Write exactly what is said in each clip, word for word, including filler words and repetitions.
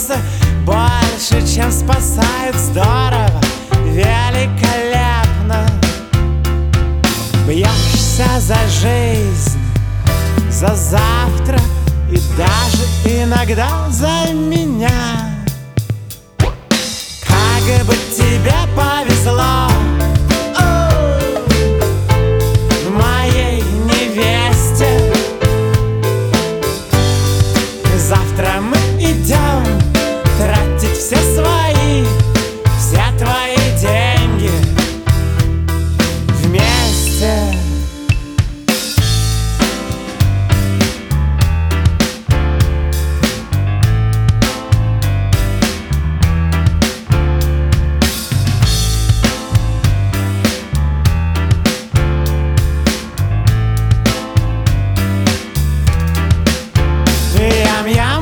спасутся больше, чем спасают. Здорово, великолепно. Бьешься за жизнь, за завтра и даже иногда за меня. Как бы тебе повезло, о, моей невесте. Завтра мы идем тратить все свои, все твои деньги вместе. Ям-ям,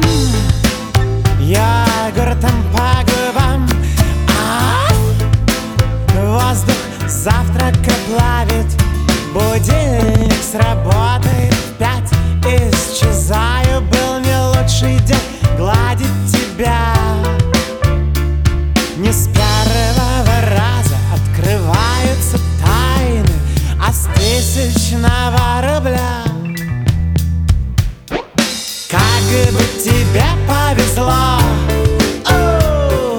йогуртом по губам, а воздух завтрака плавит. Будильник сработает в пять. Исчезаю, был не лучший день гладить тебя. Не с первого раза открываются тайны, а с тысячного рубля. Как бы тебе повезло, о,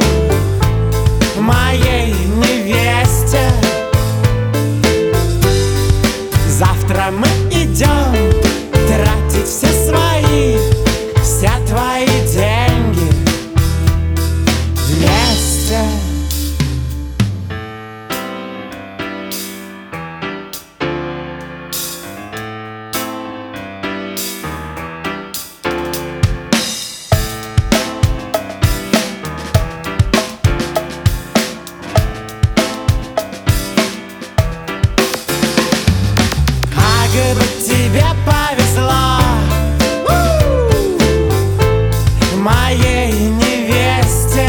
моей невесте. Завтра мы идем тратить все свои, все твои деньги вместе. Как бы тебе повезло, у, моей невесте.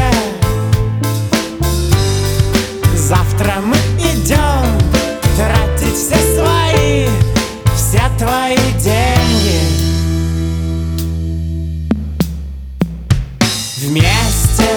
Завтра мы идем тратить все свои, все твои деньги вместе.